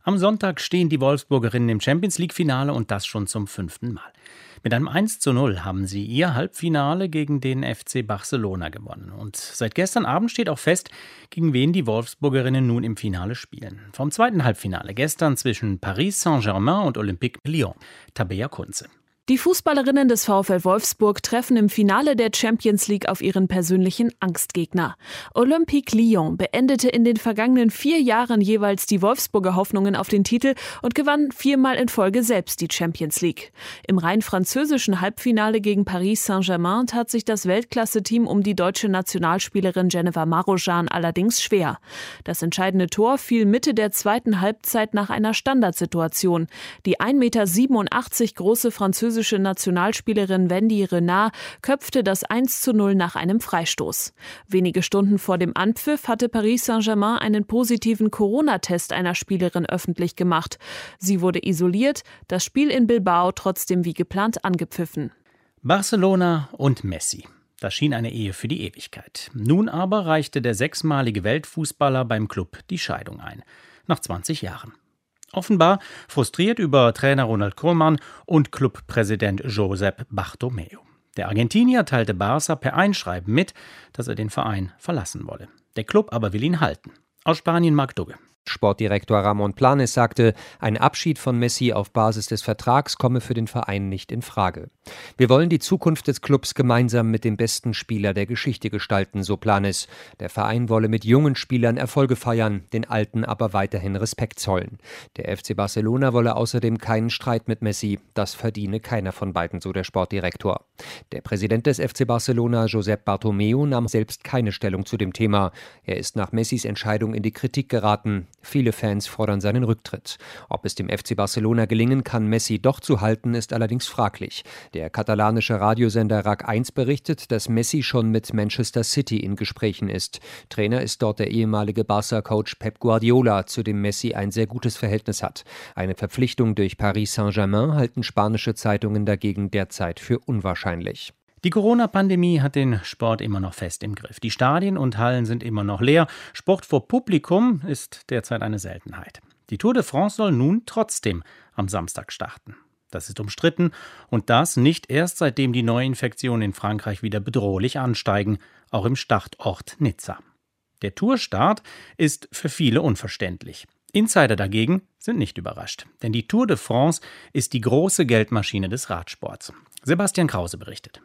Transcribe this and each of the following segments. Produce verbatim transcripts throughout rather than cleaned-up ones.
Am Sonntag stehen die Wolfsburgerinnen im Champions-League-Finale und das schon zum fünften Mal. Mit einem eins zu null haben sie ihr Halbfinale gegen den F C Barcelona gewonnen. Und seit gestern Abend steht auch fest, gegen wen die Wolfsburgerinnen nun im Finale spielen. Vom zweiten Halbfinale gestern zwischen Paris Saint-Germain und Olympique Lyon. Tabea Kunze. Die Fußballerinnen des VfL Wolfsburg treffen im Finale der Champions League auf ihren persönlichen Angstgegner. Olympique Lyon beendete in den vergangenen vier Jahren jeweils die Wolfsburger Hoffnungen auf den Titel und gewann viermal in Folge selbst die Champions League. Im rein französischen Halbfinale gegen Paris Saint-Germain tat sich das Weltklasse-Team um die deutsche Nationalspielerin Jeneva Marujan allerdings schwer. Das entscheidende Tor fiel Mitte der zweiten Halbzeit nach einer Standardsituation. Die ein Meter siebenundachtzig große französische Nationalspielerin Wendy Renard köpfte das eins zu null nach einem Freistoß. Wenige Stunden vor dem Anpfiff hatte Paris Saint-Germain einen positiven Corona-Test einer Spielerin öffentlich gemacht. Sie wurde isoliert, das Spiel in Bilbao trotzdem wie geplant angepfiffen. Barcelona und Messi. Das schien eine Ehe für die Ewigkeit. Nun aber reichte der sechsmalige Weltfußballer beim Club die Scheidung ein. Nach zwanzig Jahren. Offenbar frustriert über Trainer Ronald Koeman und Clubpräsident Josep Bartomeu. Der Argentinier teilte Barca per Einschreiben mit, dass er den Verein verlassen wolle. Der Club aber will ihn halten. Aus Spanien Marc Dugge. Sportdirektor Ramon Planes sagte, ein Abschied von Messi auf Basis des Vertrags komme für den Verein nicht in Frage. Wir wollen die Zukunft des Clubs gemeinsam mit dem besten Spieler der Geschichte gestalten, so Planes. Der Verein wolle mit jungen Spielern Erfolge feiern, den Alten aber weiterhin Respekt zollen. Der F C Barcelona wolle außerdem keinen Streit mit Messi. Das verdiene keiner von beiden, so der Sportdirektor. Der Präsident des F C Barcelona, Josep Bartomeu, nahm selbst keine Stellung zu dem Thema. Er ist nach Messis Entscheidung in die Kritik geraten. Viele Fans fordern seinen Rücktritt. Ob es dem F C Barcelona gelingen kann, Messi doch zu halten, ist allerdings fraglich. Der katalanische Radiosender R A C eins berichtet, dass Messi schon mit Manchester City in Gesprächen ist. Trainer ist dort der ehemalige Barca-Coach Pep Guardiola, zu dem Messi ein sehr gutes Verhältnis hat. Eine Verpflichtung durch Paris Saint-Germain halten spanische Zeitungen dagegen derzeit für unwahrscheinlich. Die Corona-Pandemie hat den Sport immer noch fest im Griff. Die Stadien und Hallen sind immer noch leer. Sport vor Publikum ist derzeit eine Seltenheit. Die Tour de France soll nun trotzdem am Samstag starten. Das ist umstritten und das nicht erst seitdem die Neuinfektionen in Frankreich wieder bedrohlich ansteigen, auch im Startort Nizza. Der Tourstart ist für viele unverständlich. Insider dagegen sind nicht überrascht, denn die Tour de France ist die große Geldmaschine des Radsports. Sebastian Krause berichtet.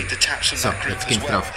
So, jetzt geht's drauf.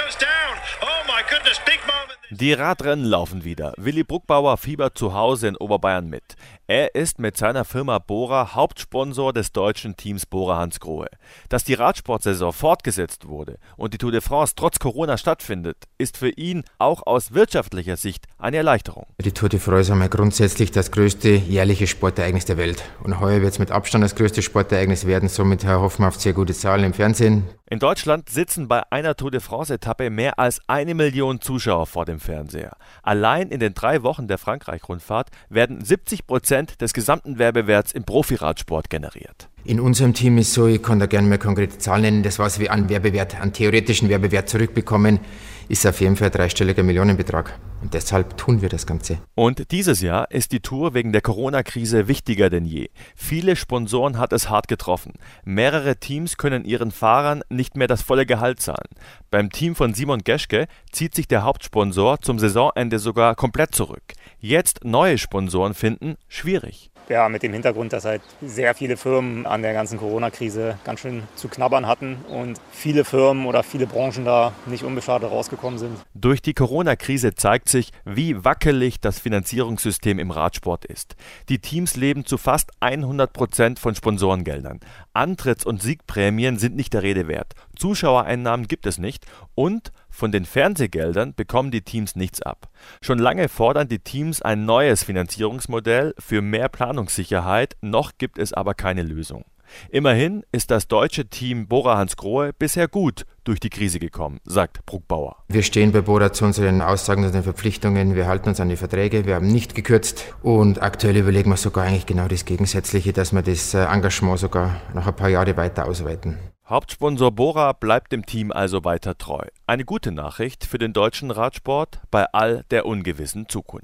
Die Radrennen laufen wieder. Willi Bruckbauer fiebert zu Hause in Oberbayern mit. Er ist mit seiner Firma Bora Hauptsponsor des deutschen Teams Bora Hansgrohe. Dass die Radsportsaison fortgesetzt wurde und die Tour de France trotz Corona stattfindet, ist für ihn auch aus wirtschaftlicher Sicht eine Erleichterung. Die Tour de France ist einmal grundsätzlich das größte jährliche Sportereignis der Welt. Und heuer wird es mit Abstand das größte Sportereignis werden. Somit hoffen wir auf sehr gute Zahlen im Fernsehen. In Deutschland sitzen bei einer Tour de France-Etappe mehr als eine Million Zuschauer vor dem Fernseher. Allein in den drei Wochen der Frankreich-Rundfahrt werden siebzig Prozent des gesamten Werbewerts im Profiradsport generiert. In unserem Team ist so, ich kann da gerne mal konkrete Zahlen nennen, das was wir an Werbewert, an theoretischen Werbewert zurückbekommen, ist auf jeden Fall ein dreistelliger Millionenbetrag. Und deshalb tun wir das Ganze. Und dieses Jahr ist die Tour wegen der Corona-Krise wichtiger denn je. Viele Sponsoren hat es hart getroffen. Mehrere Teams können ihren Fahrern nicht mehr das volle Gehalt zahlen. Beim Team von Simon Geschke zieht sich der Hauptsponsor zum Saisonende sogar komplett zurück. Jetzt neue Sponsoren finden, schwierig. Ja, mit dem Hintergrund, dass halt sehr viele Firmen an der ganzen Corona-Krise ganz schön zu knabbern hatten und viele Firmen oder viele Branchen da nicht unbeschadet rausgekommen sind. Durch die Corona-Krise zeigt sich, wie wackelig das Finanzierungssystem im Radsport ist. Die Teams leben zu fast hundert Prozent von Sponsorengeldern. Antritts- und Siegprämien sind nicht der Rede wert. Zuschauereinnahmen gibt es nicht und von den Fernsehgeldern bekommen die Teams nichts ab. Schon lange fordern die Teams ein neues Finanzierungsmodell für mehr Planungssicherheit, noch gibt es aber keine Lösung. Immerhin ist das deutsche Team Bora Hansgrohe bisher gut durch die Krise gekommen, sagt Bruckbauer. Wir stehen bei Bora zu unseren Aussagen und den Verpflichtungen, wir halten uns an die Verträge, wir haben nicht gekürzt und aktuell überlegen wir sogar eigentlich genau das Gegensätzliche, dass wir das Engagement sogar noch ein paar Jahre weiter ausweiten. Hauptsponsor Bora bleibt dem Team also weiter treu. Eine gute Nachricht für den deutschen Radsport bei all der ungewissen Zukunft.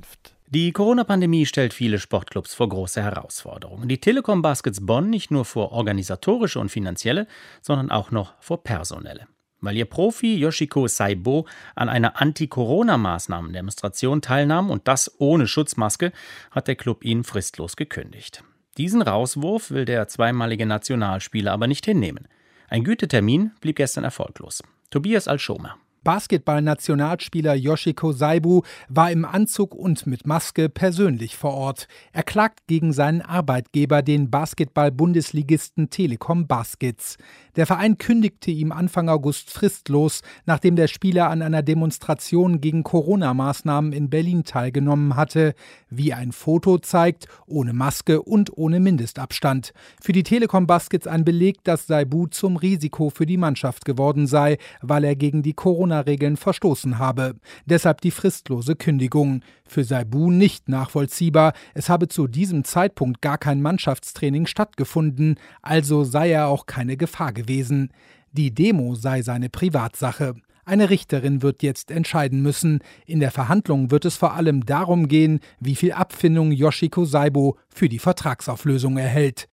Die Corona-Pandemie stellt viele Sportclubs vor große Herausforderungen. Die Telekom Baskets Bonn nicht nur vor organisatorische und finanzielle, sondern auch noch vor personelle. Weil ihr Profi Yoshiko Saibo an einer Anti-Corona-Maßnahmen-Demonstration teilnahm und das ohne Schutzmaske, hat der Club ihn fristlos gekündigt. Diesen Rauswurf will der zweimalige Nationalspieler aber nicht hinnehmen. Ein Gütetermin blieb gestern erfolglos. Tobias Alschomer. Basketball-Nationalspieler Yoshiko Saibo war im Anzug und mit Maske persönlich vor Ort. Er klagt gegen seinen Arbeitgeber, den Basketball-Bundesligisten Telekom Baskets. Der Verein kündigte ihm Anfang August fristlos, nachdem der Spieler an einer Demonstration gegen Corona-Maßnahmen in Berlin teilgenommen hatte. Wie ein Foto zeigt, ohne Maske und ohne Mindestabstand. Für die Telekom Baskets ein Beleg, dass Saibo zum Risiko für die Mannschaft geworden sei, weil er gegen die Corona Regeln verstoßen habe. Deshalb die fristlose Kündigung. Für Saibo nicht nachvollziehbar. Es habe zu diesem Zeitpunkt gar kein Mannschaftstraining stattgefunden, also sei er auch keine Gefahr gewesen. Die Demo sei seine Privatsache. Eine Richterin wird jetzt entscheiden müssen. In der Verhandlung wird es vor allem darum gehen, wie viel Abfindung Yoshiko Saibo für die Vertragsauflösung erhält.